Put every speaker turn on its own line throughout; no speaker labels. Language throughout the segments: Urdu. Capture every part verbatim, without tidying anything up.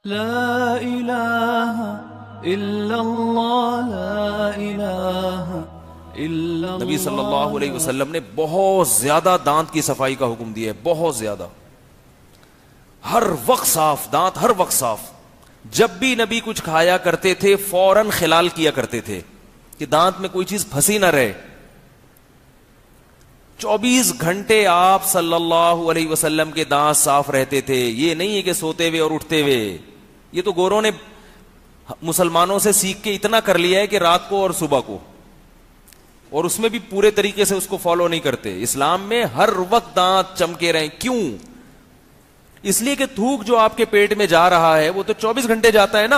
لا الہ الا اللہ لا الہ الا اللہ.
نبی صلی اللہ علیہ وسلم نے بہت زیادہ دانت کی صفائی کا حکم دیا ہے, بہت زیادہ, ہر وقت صاف دانت, ہر وقت صاف. جب بھی نبی کچھ کھایا کرتے تھے فوراً خلال کیا کرتے تھے کہ دانت میں کوئی چیز پھنسی نہ رہے. چوبیس گھنٹے آپ صلی اللہ علیہ وسلم کے دانت صاف رہتے تھے. یہ نہیں ہے کہ سوتے ہوئے اور اٹھتے ہوئے, یہ تو گوروں نے مسلمانوں سے سیکھ کے اتنا کر لیا ہے کہ رات کو اور صبح کو, اور اس میں بھی پورے طریقے سے اس کو فالو نہیں کرتے. اسلام میں ہر وقت دانت چمکے رہیں. کیوں؟ اس لیے کہ تھوک جو آپ کے پیٹ میں جا رہا ہے وہ تو چوبیس گھنٹے جاتا ہے نا.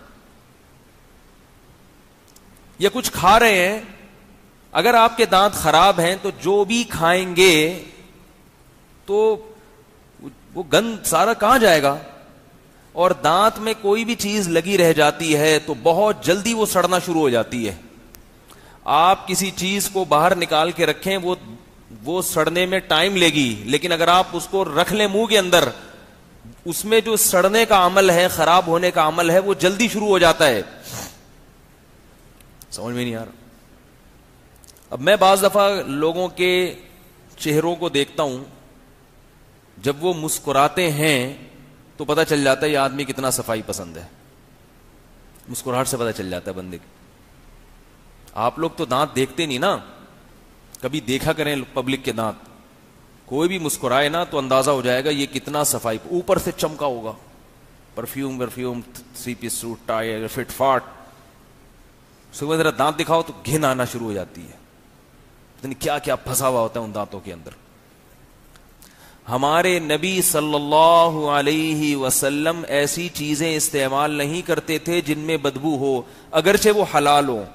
یا کچھ کھا رہے ہیں, اگر آپ کے دانت خراب ہیں تو جو بھی کھائیں گے تو وہ گند سارا کہاں جائے گا. اور دانت میں کوئی بھی چیز لگی رہ جاتی ہے تو بہت جلدی وہ سڑنا شروع ہو جاتی ہے. آپ کسی چیز کو باہر نکال کے رکھیں وہ وہ سڑنے میں ٹائم لے گی, لیکن اگر آپ اس کو رکھ لیں منہ کے اندر, اس میں جو سڑنے کا عمل ہے, خراب ہونے کا عمل ہے, وہ جلدی شروع ہو جاتا ہے. سمجھ میں نہیں آ رہا. اب میں بعض دفعہ لوگوں کے چہروں کو دیکھتا ہوں, جب وہ مسکراتے ہیں تو پتہ چل جاتا ہے یہ آدمی کتنا صفائی پسند ہے. مسکراہٹ سے پتہ چل جاتا ہے بندے. آپ لوگ تو دانت دیکھتے نہیں نا, کبھی دیکھا کریں پبلک کے دانت. کوئی بھی مسکرائے نا تو اندازہ ہو جائے گا یہ کتنا صفائی, اوپر سے چمکا ہوگا, پرفیوم ورفیوم, three piece suit, tie, fit فاٹ. صبح ذرا دانت دکھاؤ تو گھن آنا شروع ہو جاتی ہے. پتہ نہیں کیا کیا پھنسا ہوا ہوتا ہے ان دانتوں کے اندر. ہمارے نبی صلی اللہ علیہ وسلم ایسی چیزیں استعمال نہیں کرتے تھے جن میں بدبو ہو, اگرچہ وہ حلال ہو.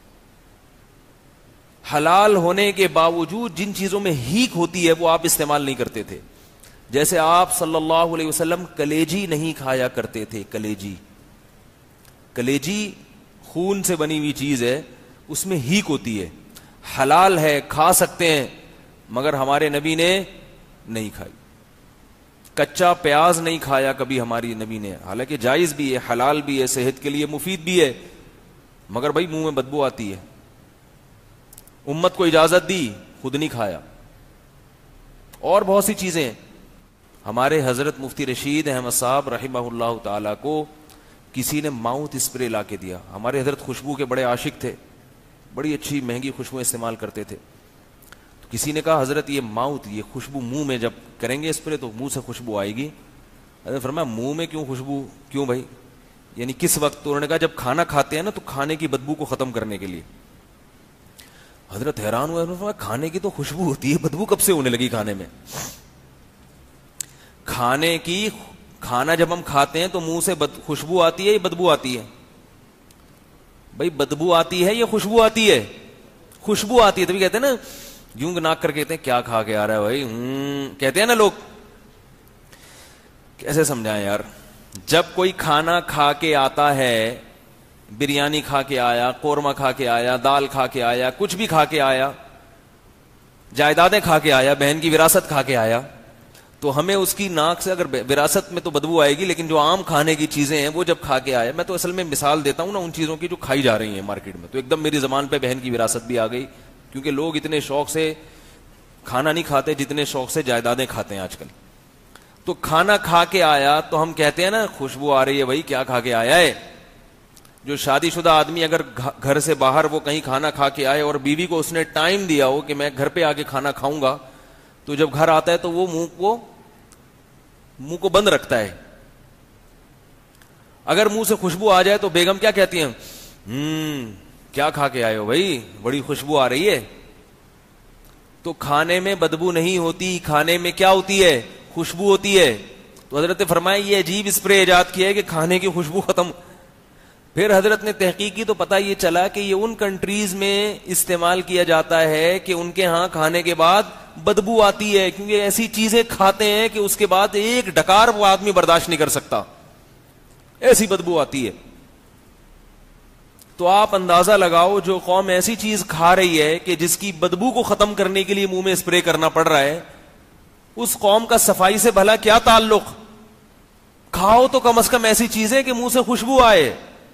حلال ہونے کے باوجود جن چیزوں میں ہیک ہوتی ہے وہ آپ استعمال نہیں کرتے تھے. جیسے آپ صلی اللہ علیہ وسلم کلیجی نہیں کھایا کرتے تھے. کلیجی کلیجی خون سے بنی ہوئی چیز ہے, اس میں ہیک ہوتی ہے. حلال ہے, کھا سکتے ہیں, مگر ہمارے نبی نے نہیں کھائی. کچا پیاز نہیں کھایا کبھی ہماری نبی نے, حالانکہ جائز بھی ہے, حلال بھی ہے, صحت کے لیے مفید بھی ہے, مگر بھائی منہ میں بدبو آتی ہے. امت کو اجازت دی, خود نہیں کھایا. اور بہت سی چیزیں ہیں. ہمارے حضرت مفتی رشید احمد صاحب رحمہ اللہ تعالی کو کسی نے ماؤتھ اسپرے لا کے دیا. ہمارے حضرت خوشبو کے بڑے عاشق تھے, بڑی اچھی مہنگی خوشبو استعمال کرتے تھے. تو کسی نے کہا حضرت یہ ماؤتھ, یہ خوشبو منہ میں جب کریں گے اسپرے تو منہ سے خوشبو آئے گی. حضرت فرمایا منہ میں کیوں خوشبو, کیوں بھائی, یعنی کس وقت؟ تو انہوں نے کہا جب کھانا کھاتے ہیں نا تو کھانے کی بدبو کو ختم کرنے کے لیے. حضرت حیران ہوا, کھانے کی تو خوشبو ہوتی ہے, بدبو کب سے ہونے لگی کھانے میں؟ کھانے کی, کھانا جب ہم کھاتے ہیں تو منہ سے بد خوشبو آتی ہے یا بدبو آتی ہے؟ بھائی بدبو آتی ہے یا خوشبو آتی ہے؟ خوشبو آتی ہے. تبھی کہتے ہیں نا, یوں ناک کر کہتے ہیں کیا کھا کے آ رہا ہے بھائی, ہوں کہتے ہیں نا لوگ. کیسے سمجھائیں یار؟ جب کوئی کھانا کھا کے آتا ہے, بریانی کھا کے آیا, قورمہ کھا کے آیا, دال کھا کے آیا, کچھ بھی کھا کے آیا, جائیدادیں کھا کے آیا, بہن کی وراثت کھا کے آیا, تو ہمیں اس کی ناک سے, اگر وراثت میں تو بدبو آئے گی, لیکن جو عام کھانے کی چیزیں ہیں وہ جب کھا کے آیا, میں تو اصل میں مثال دیتا ہوں نا ان چیزوں کی جو کھائی جا رہی ہیں مارکیٹ میں, تو ایک دم میری زبان پہ بہن کی وراثت بھی آ گئی, کیونکہ لوگ اتنے شوق سے کھانا نہیں کھاتے جتنے شوق سے جائیدادیں کھاتے ہیں آج کل. تو کھانا کھا کے آیا تو ہم کہتے ہیں نا خوشبو آ رہی ہے بھائی, کیا کھا کے آیا ہے؟ جو شادی شدہ آدمی اگر گھر سے باہر وہ کہیں کھانا کھا کے آئے اور بیوی کو اس نے ٹائم دیا ہو کہ میں گھر پہ آ کے کھانا کھاؤں گا, تو جب گھر آتا ہے تو وہ منہ کو منہ کو بند رکھتا ہے. اگر منہ سے خوشبو آ جائے تو بیگم کیا کہتی ہیں, ہم کیا کھا کے آئے ہو بھائی, بڑی خوشبو آ رہی ہے. تو کھانے میں بدبو نہیں ہوتی, کھانے میں کیا ہوتی ہے؟ خوشبو ہوتی ہے. تو حضرت فرمایا یہ عجیب اسپرے ایجاد کیا ہے کہ کھانے کی خوشبو ختم. پھر حضرت نے تحقیق کی تو پتہ یہ چلا کہ یہ ان کنٹریز میں استعمال کیا جاتا ہے کہ ان کے ہاں کھانے کے بعد بدبو آتی ہے, کیونکہ ایسی چیزیں کھاتے ہیں کہ اس کے بعد ایک ڈکار وہ آدمی برداشت نہیں کر سکتا, ایسی بدبو آتی ہے. تو آپ اندازہ لگاؤ, جو قوم ایسی چیز کھا رہی ہے کہ جس کی بدبو کو ختم کرنے کے لیے منہ میں اسپرے کرنا پڑ رہا ہے, اس قوم کا صفائی سے بھلا کیا تعلق؟ کھاؤ تو کم از کم ایسی چیزیں کہ منہ سے خوشبو آئے.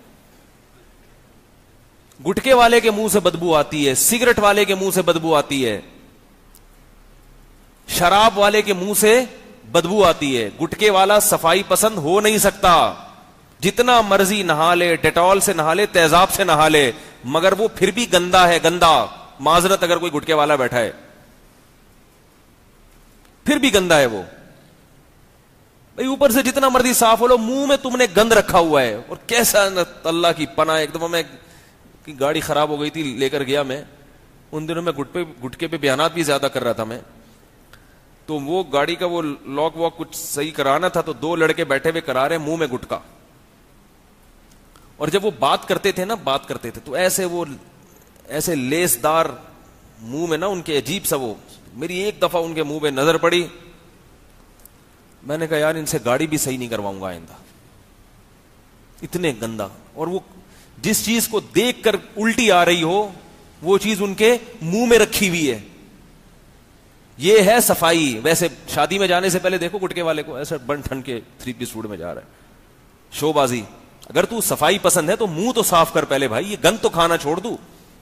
گٹکے والے کے منہ سے بدبو آتی ہے, سگریٹ والے کے منہ سے بدبو آتی ہے, شراب والے کے منہ سے بدبو آتی ہے. گٹکے والا صفائی پسند ہو نہیں سکتا, جتنا مرضی نہا لے, ڈیٹول سے نہا لے, تیزاب سے نہا لے, مگر وہ پھر بھی گندا ہے, گندا. معذرت اگر کوئی گٹکے والا بیٹھا ہے پھر بھی گندا ہے وہ. بھائی اوپر سے جتنا مرضی صاف ہو لو, منہ میں تم نے گند رکھا ہوا ہے. اور کیسا اللہ کی پناہ, ایک دفعہ میں گاڑی خراب ہو گئی تھی, لے کر گیا میں. ان دنوں میں گٹکے پہ بیانات بھی زیادہ کر رہا تھا میں, تو وہ گاڑی کا وہ لاک واک کچھ صحیح کرانا تھا, تو دو لڑکے بیٹھے ہوئے کرا رہے, منہ میں گٹکا. اور جب وہ بات کرتے تھے نا بات کرتے تھے تو ایسے وہ ایسے لیس دار منہ میں نا ان کے عجیب سا, وہ میری ایک دفعہ ان کے منہ پہ نظر پڑی, میں نے کہا یار ان سے گاڑی بھی صحیح نہیں کرواؤں گا آئندہ, اتنے گندا. اور وہ جس چیز کو دیکھ کر الٹی آ رہی ہو وہ چیز ان کے منہ میں رکھی ہوئی ہے. یہ ہے صفائی. ویسے شادی میں جانے سے پہلے دیکھو گٹکے والے کو ایسے بن ٹھن کے تھری پیس سوٹ میں جا رہا ہے, شو بازی. اگر تو صفائی پسند ہے تو منہ تو صاف کر پہلے بھائی, یہ گند تو کھانا چھوڑ دو.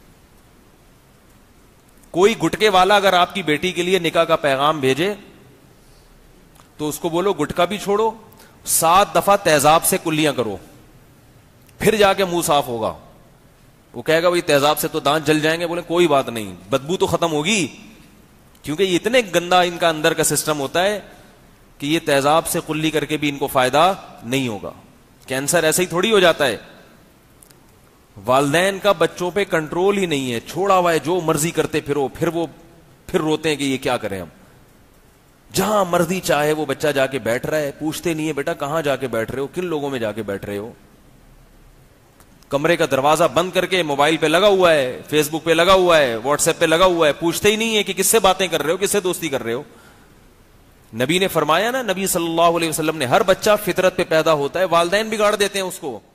کوئی گٹکے والا اگر آپ کی بیٹی کے لیے نکاح کا پیغام بھیجے تو اس کو بولو گٹکا بھی چھوڑو, سات دفعہ تیزاب سے کلیاں کرو, پھر جا کے منہ صاف ہوگا. وہ کہے گا بھائی تیزاب سے تو دانت جل جائیں گے, بولے کوئی بات نہیں, بدبو تو ختم ہوگی. کیونکہ یہ اتنے گندا ان کا اندر کا سسٹم ہوتا ہے کہ یہ تیزاب سے کلی کر کے بھی ان کو فائدہ نہیں ہوگا. کینسر ایسے ہی تھوڑی ہو جاتا ہے. والدین کا بچوں پہ کنٹرول ہی نہیں ہے, چھوڑا ہوا ہے, جو مرضی کرتے پھرو, پھر وہ پھر روتے ہیں کہ یہ کیا کریں ہم. جہاں مرضی چاہے وہ بچہ جا کے بیٹھ رہا ہے, پوچھتے نہیں ہے بیٹا کہاں جا کے بیٹھ رہے ہو, کن لوگوں میں جا کے بیٹھ رہے ہو. کمرے کا دروازہ بند کر کے موبائل پہ لگا ہوا ہے, فیس بک پہ لگا ہوا ہے, واٹس ایپ پہ لگا ہوا ہے, پوچھتے ہی نہیں ہے کہ کس سے باتیں کر رہے ہو, کس سے دوستی کر رہے ہو. نبی نے فرمایا نا, نبی صلی اللہ علیہ وسلم نے, ہر بچہ فطرت پہ پیدا ہوتا ہے, والدین بگاڑ دیتے ہیں اس کو.